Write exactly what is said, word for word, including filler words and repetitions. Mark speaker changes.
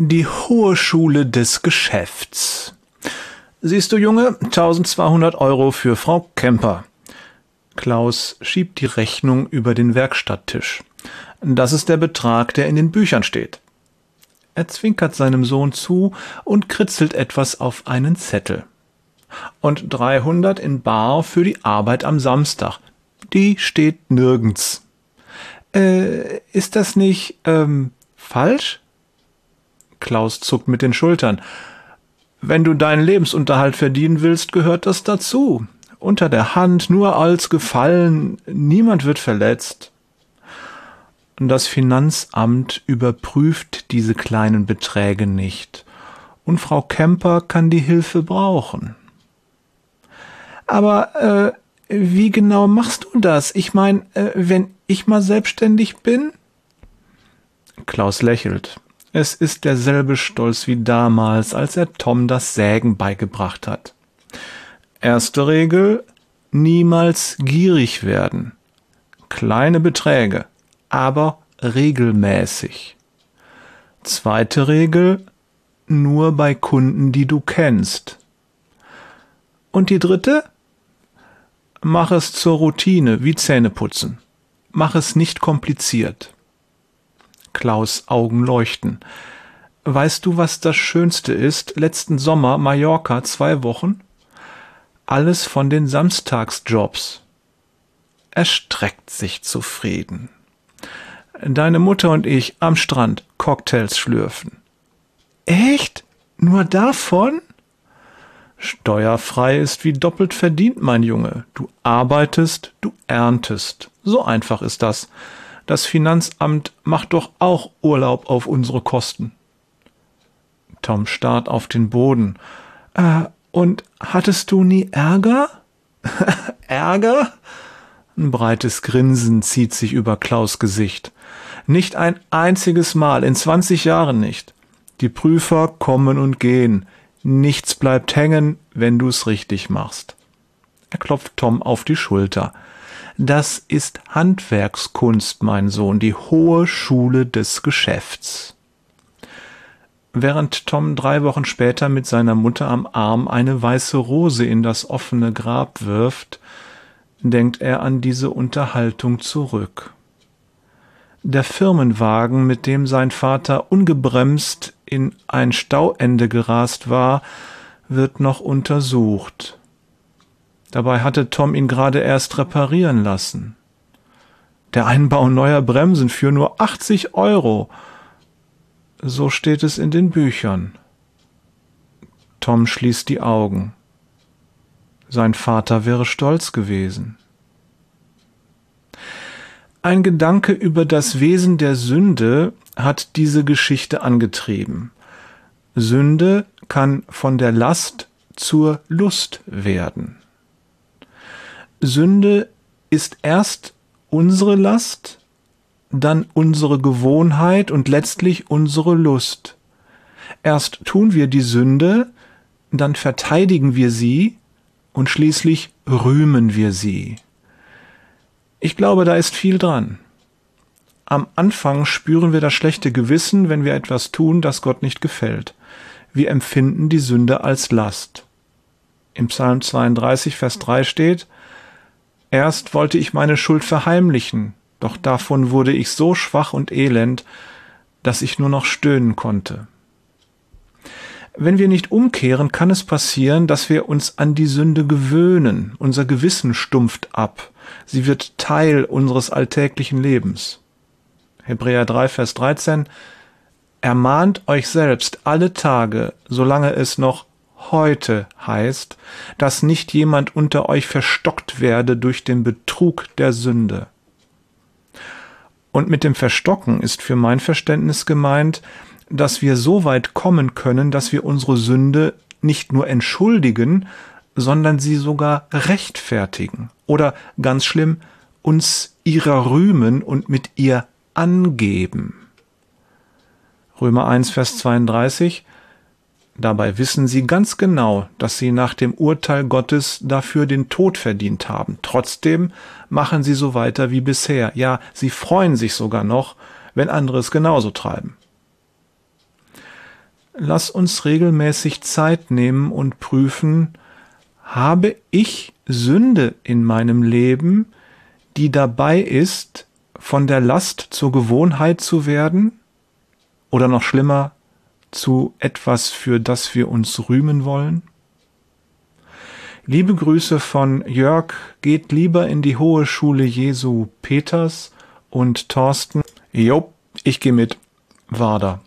Speaker 1: Die hohe Schule des Geschäfts. Siehst du, Junge, tausendzweihundert Euro für Frau Kemper. Klaus schiebt die Rechnung über den Werkstatttisch. Das ist der Betrag, der in den Büchern steht. Er zwinkert seinem Sohn zu und kritzelt etwas auf einen Zettel. Und dreihundert in bar für die Arbeit am Samstag. Die steht nirgends. Äh, ist das nicht, ähm, falsch? Klaus zuckt mit den Schultern. Wenn du deinen Lebensunterhalt verdienen willst, gehört das dazu. Unter der Hand, nur als Gefallen, niemand wird verletzt. Das Finanzamt überprüft diese kleinen Beträge nicht. Und Frau Kemper kann die Hilfe brauchen. Aber, äh, wie genau machst du das? Ich meine, äh, wenn ich mal selbstständig bin? Klaus lächelt. Es ist derselbe Stolz wie damals, als er Tom das Sägen beigebracht hat. Erste Regel: niemals gierig werden. Kleine Beträge, aber regelmäßig. Zweite Regel: nur bei Kunden, die du kennst. Und die dritte? Mach es zur Routine, wie Zähneputzen. Mach es nicht kompliziert. Klaus' Augen leuchten. Weißt du, was das Schönste ist? Letzten Sommer, Mallorca, zwei Wochen. Alles von den Samstagsjobs. Er streckt sich zufrieden. Deine Mutter und ich am Strand Cocktails schlürfen. Echt? Nur davon? Steuerfrei ist wie doppelt verdient, mein Junge. Du arbeitest, du erntest. So einfach ist das. Das Finanzamt macht doch auch Urlaub auf unsere Kosten. Tom starrt auf den Boden. Äh, und hattest du nie Ärger? Ärger? Ein breites Grinsen zieht sich über Klaus' Gesicht. Nicht ein einziges Mal, in zwanzig Jahren nicht. Die Prüfer kommen und gehen. Nichts bleibt hängen, wenn du's richtig machst. Er klopft Tom auf die Schulter. Das ist Handwerkskunst, mein Sohn, die hohe Schule des Geschäfts. Während Tom drei Wochen später mit seiner Mutter am Arm eine weiße Rose in das offene Grab wirft, denkt er an diese Unterhaltung zurück. Der Firmenwagen, mit dem sein Vater ungebremst in ein Stauende gerast war, wird noch untersucht. Dabei hatte Tom ihn gerade erst reparieren lassen. Der Einbau neuer Bremsen für nur achtzig Euro. So steht es in den Büchern. Tom schließt die Augen. Sein Vater wäre stolz gewesen. Ein Gedanke über das Wesen der Sünde hat diese Geschichte angetrieben. Sünde kann von der Last zur Lust werden. Sünde ist erst unsere Last, dann unsere Gewohnheit und letztlich unsere Lust. Erst tun wir die Sünde, dann verteidigen wir sie und schließlich rühmen wir sie. Ich glaube, da ist viel dran. Am Anfang spüren wir das schlechte Gewissen, wenn wir etwas tun, das Gott nicht gefällt. Wir empfinden die Sünde als Last. Im Psalm zweiunddreißig, Vers drei steht: Erst wollte ich meine Schuld verheimlichen, doch davon wurde ich so schwach und elend, dass ich nur noch stöhnen konnte. Wenn wir nicht umkehren, kann es passieren, dass wir uns an die Sünde gewöhnen. Unser Gewissen stumpft ab. Sie wird Teil unseres alltäglichen Lebens. Hebräer drei, Vers dreizehn: Ermahnt euch selbst alle Tage, solange es noch heute heißt, dass nicht jemand unter euch verstockt werde durch den Betrug der Sünde. Und mit dem Verstocken ist für mein Verständnis gemeint, dass wir so weit kommen können, dass wir unsere Sünde nicht nur entschuldigen, sondern sie sogar rechtfertigen oder, ganz schlimm, uns ihrer rühmen und mit ihr angeben. Römer eins, Vers zweiunddreißig: Dabei wissen sie ganz genau, dass sie nach dem Urteil Gottes dafür den Tod verdient haben. Trotzdem machen sie so weiter wie bisher. Ja, sie freuen sich sogar noch, wenn andere es genauso treiben. lass uns regelmäßig Zeit nehmen und prüfen, habe ich Sünde in meinem Leben, die dabei ist, von der Last zur Gewohnheit zu werden? Oder noch schlimmer, zu etwas, für das wir uns rühmen wollen? Liebe Grüße von Jörg, geht lieber in die Hohe Schule Jesu Peters und Thorsten. Jo, ich gehe mit. Wader.